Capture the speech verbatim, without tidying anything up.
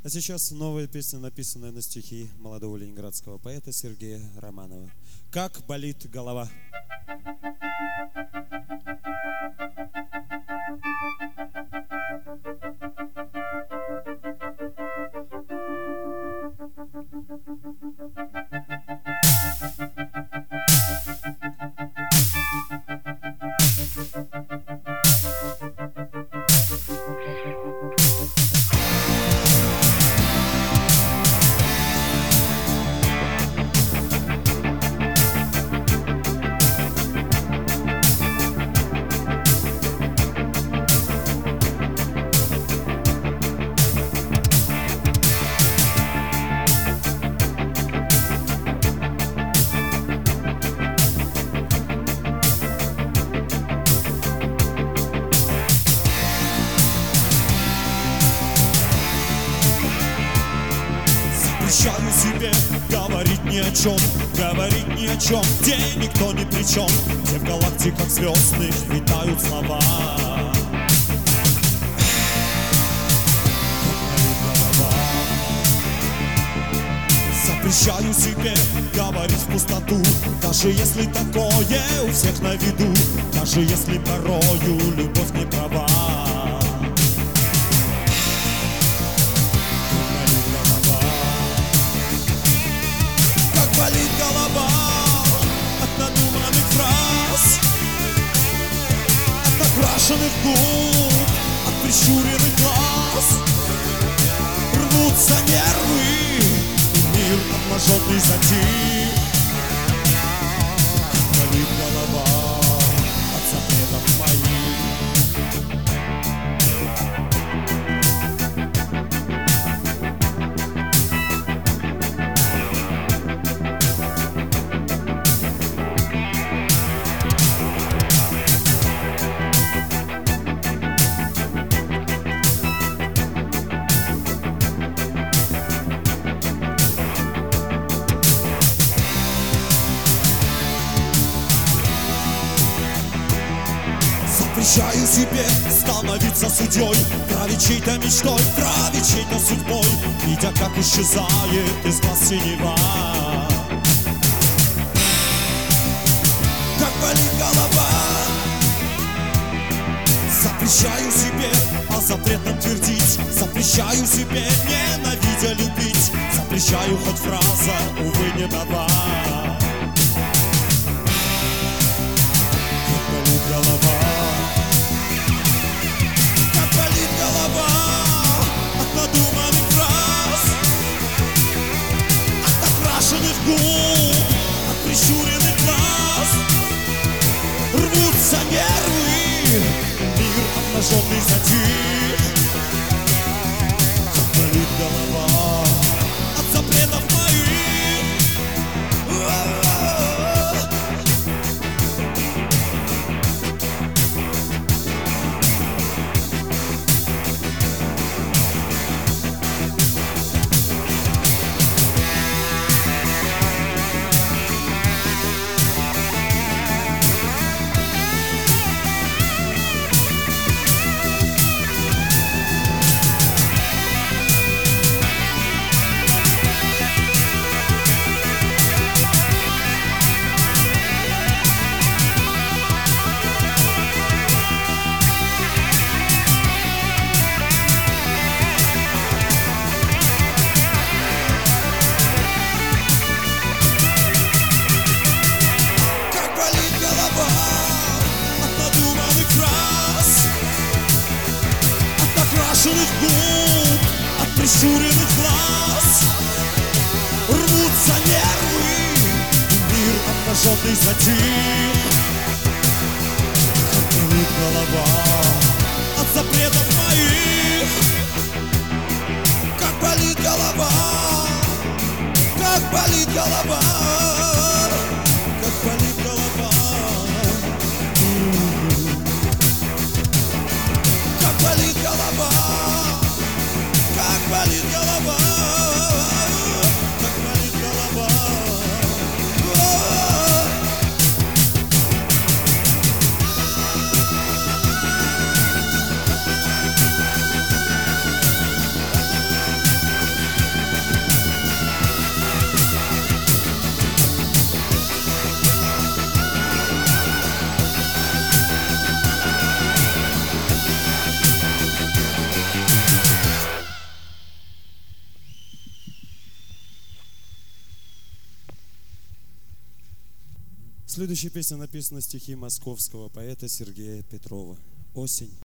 А сейчас новая песня, написанная на стихи молодого ленинградского поэта Сергея Романова. «Как болит голова». Запрещаю себе говорить ни о чем, говорить ни о чем, где никто ни при чем, где в галактиках звездных витают слова. Запрещаю себе говорить в пустоту, даже если такое у всех на виду, даже если порою любовь не права. Болит голова от надуманных фраз, от накрашенных губ, от прищуренных глаз. Рвутся нервы, и мир обнаженный затих. Болит голова от запретов моих. Запрещаю себе становиться судьей, править чьей-то мечтой, править чьей-то судьбой, видя, как исчезает из глаз синева. Как болит голова. Запрещаю себе о запретном твердить, запрещаю себе ненавидя любить, запрещаю хоть фраза, увы, не нова. Как болит голова. Голова от надуманных фраз, от накрашенных губ, от прищуренных глаз. Рвутся нервы, мир обнаженный затих. Как болит голова от запретов моих. Губ, от прищуренных глаз. Рвутся нервы, мир обнаженный затих. Как болит голова от запретов моих. Как болит голова, как болит голова, как болит голова. Как болит голова. Как болит голова, как болит голова. Следующая песня написана на стихи московского поэта Сергея Петрова. «Осень».